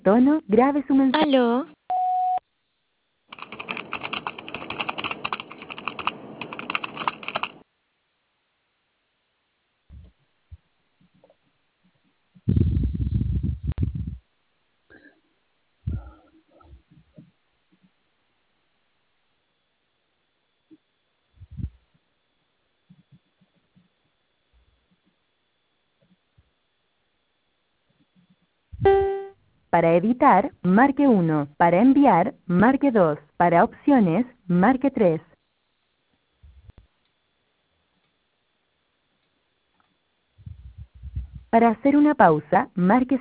tono, grabe su mensaje. Aló. Para editar, marque 1. Para enviar, marque 2. Para opciones, marque 3. Para hacer una pausa, marque